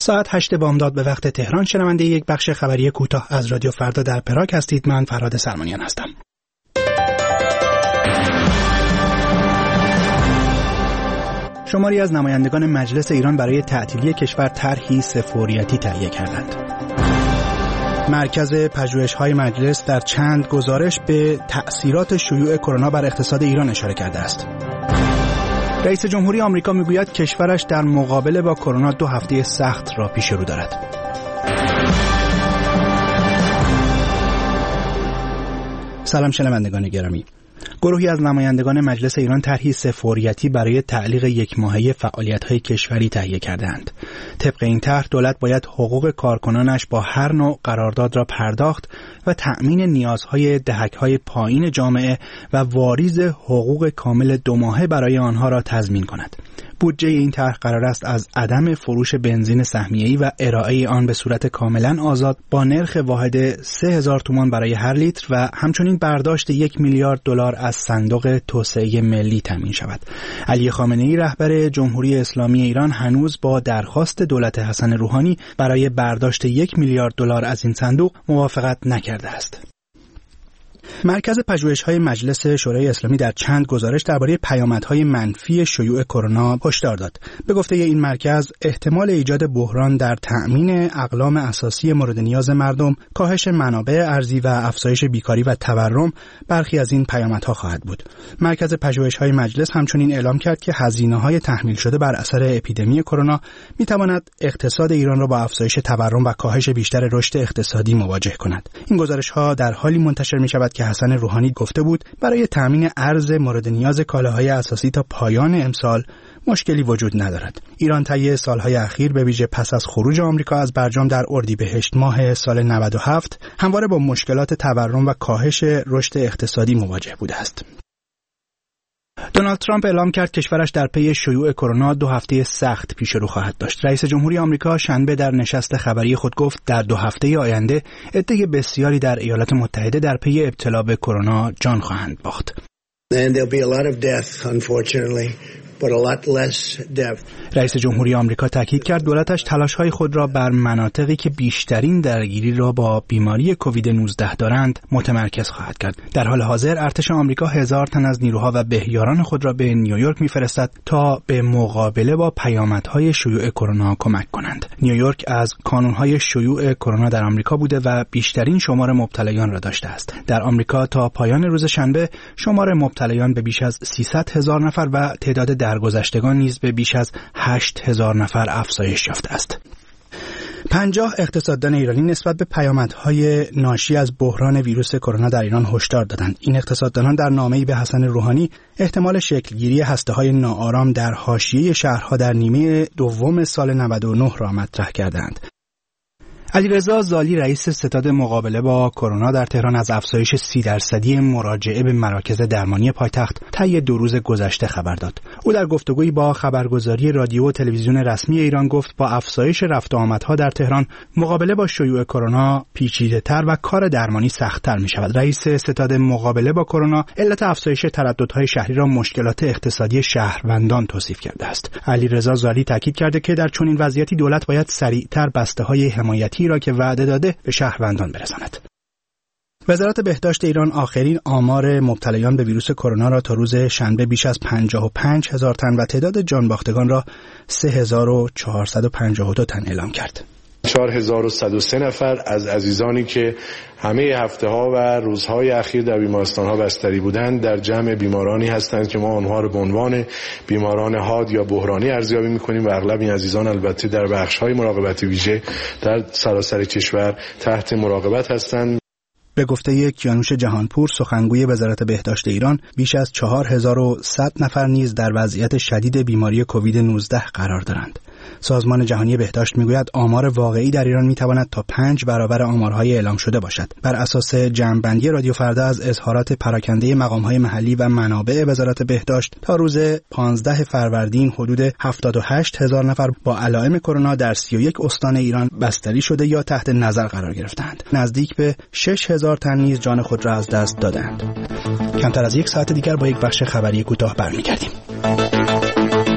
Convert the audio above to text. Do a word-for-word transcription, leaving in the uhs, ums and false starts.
ساعت هشت بامداد به وقت تهران شنونده یک بخش خبری کوتاه از رادیو فردا در پراگ هستید. من فرهاد سلمانیان هستم. شماری از نمایندگان مجلس ایران برای تعطیلی کشور طرحی سه‌فوریتی تهیه کردند. مرکز پژوهش‌های مجلس در چند گزارش به تأثیرات شیوع کرونا بر اقتصاد ایران اشاره کرده است. رئیس جمهوری آمریکا میگوید کشورش در مقابله با کرونا دو هفته سخت را پیش رو دارد. سلام شنوندگان گرامی. گروهی از نمایندگان مجلس ایران طرحی سه‌فوریتی برای تعلیق یک ماهه فعالیت‌های کشوری تهیه کردند. طبق این طرح دولت باید حقوق کارکنانش با هر نوع قرارداد را پرداخت و تأمین نیازهای دهک‌های پایین جامعه و واریز حقوق کامل دو ماهه برای آنها را تضمین کند. بودجه این طرح قرار است از عدم فروش بنزین سهمیه‌ای و ارائه آن به صورت کاملا آزاد با نرخ واحد سه هزار تومان برای هر لیتر و همچنین برداشت یک میلیارد دلار از صندوق توسعه ملی تامین شود. علی خامنه‌ای رهبر جمهوری اسلامی ایران هنوز با درخواست دولت حسن روحانی برای برداشت یک میلیارد دلار از این صندوق موافقت نکرده است. مرکز پژوهش‌های مجلس شورای اسلامی در چند گزارش درباره پیامدهای منفی شیوع کرونا هشدار داد. به گفته این مرکز، احتمال ایجاد بحران در تأمین اقلام اساسی مورد نیاز مردم، کاهش منابع ارزی و افزایش بیکاری و تورم برخی از این پیامدها خواهد بود. مرکز پژوهش‌های مجلس همچنین اعلام کرد که هزینه‌های تحمیل شده بر اثر اپیدمی کرونا می‌تواند اقتصاد ایران را با افزایش تورم و کاهش بیشتر رشد اقتصادی مواجه کند. این گزارش‌ها در حالی منتشر می‌شود که حسن روحانی گفته بود برای تامین ارز مورد نیاز کالاهای اساسی تا پایان امسال مشکلی وجود ندارد. ایران طی سالهای اخیر به ویژه پس از خروج آمریکا از برجام در اردیبهشت ماه سال نود و هفت همواره با مشکلات تورم و کاهش رشد اقتصادی مواجه بوده است. دونالد ترامپ اعلام کرد کشورش در پی شیوع کرونا دو هفته سخت پیش رو خواهد داشت. رئیس جمهوری آمریکا شنبه در نشست خبری خود گفت در دو هفته آینده عده بسیاری در ایالات متحده در پی ابتلا به کرونا جان خواهند باخت. And there'll be a lot of death, unfortunately. But a lot less depth. رئیس جمهوری آمریکا تاکید کرد دولتش تلاش‌های خود را بر مناطقی که بیشترین درگیری را با بیماری کووید نوزده دارند متمرکز خواهد کرد. در حال حاضر ارتش آمریکا هزار تن از نیروها و بهیاران خود را به نیویورک می‌فرستد تا به مقابله با پیامدهای شیوع کرونا کمک کنند. نیویورک از کانون‌های شیوع کرونا در آمریکا بوده و بیشترین شمار مبتلایان را داشته است. در آمریکا تا پایان روز شنبه شمار مبتلایان به بیش از سیصد هزار نفر و تعداد درگذشتگان نیز به بیش از هشت هزار نفر افزایش یافته است. پنجاه اقتصاددان ایرانی نسبت به پیامدهای ناشی از بحران ویروس کرونا در ایران هشدار دادند. این اقتصاددانان در نامه‌ای به حسن روحانی احتمال شکلگیری هسته‌های ناآرام در حاشیه شهرها در نیمه دوم سال نود و نه را مطرح کردند. علیرضا زالی رئیس ستاد مقابله با کرونا در تهران از افزایش سی درصدی مراجعه به مراکز درمانی پایتخت طی دو روز گذشته خبر داد. او در گفتگویی با خبرگزاری رادیو و تلویزیون رسمی ایران گفت با افزایش رفت و آمدها در تهران مقابله با شیوع کرونا پیچیده‌تر و کار درمانی سخت‌تر می‌شود. رئیس ستاد مقابله با کرونا علت افزایش ترددهای شهری را مشکلات اقتصادی شهروندان توصیف کرده است. علیرضا زالی تاکید کرده که در چنین وضعیتی دولت باید سریعتر بسته‌های حمایتی را که وعده داده به شهروندان برساند. وزارت بهداشت ایران آخرین آمار مبتلایان به ویروس کرونا را تا روز شنبه بیش از پنجاه و پنج هزار تن و تعداد جانباختگان را سه هزار و چهارصد و پنجاه و دو تن اعلام کرد. چهار هزار و صد و سه نفر از عزیزانی که همه هفته ها و روزهای اخیر در بیمارستان ها بستری بودند در جمع بیمارانی هستند که ما آنها را به عنوان بیماران حاد یا بحرانی ارزیابی می‌کنیم و اغلب این عزیزان البته در بخش‌های مراقبت ویژه در سراسر کشور تحت مراقبت هستند. به گفته کیانوش جهانپور سخنگوی وزارت بهداشت ایران بیش از چهار هزار و صد نفر نیز در وضعیت شدید بیماری کووید نوزده قرار دارند. سازمان جهانی بهداشت میگوید آمار واقعی در ایران میتواند تا پنج برابر آمارهای اعلام شده باشد. بر اساس جمع‌بندی رادیو فردا از اظهارات پراکنده مقام‌های محلی و منابع وزارت بهداشت تا روز پانزده فروردین حدود هفتاد و هشت هزار نفر با علائم کرونا در سی و یک استان ایران بستری شده یا تحت نظر قرار گرفتند. نزدیک به شش هزار تن نیز جان خود را از دست دادند. کمتر از یک ساعت دیگر با یک بخش خبری کوتاه برمیگردیم.